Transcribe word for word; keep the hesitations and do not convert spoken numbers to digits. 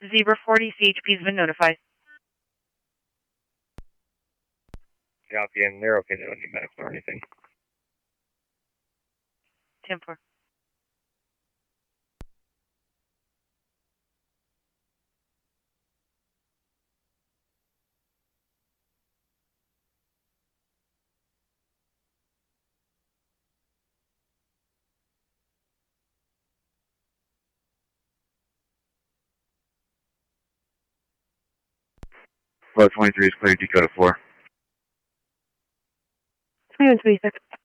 Zebra forty, C H P has been notified. Copy, and they're okay. They don't need medical or anything. ten four. Flow twenty-three is cleared, Dakota four. twenty-one twenty-six.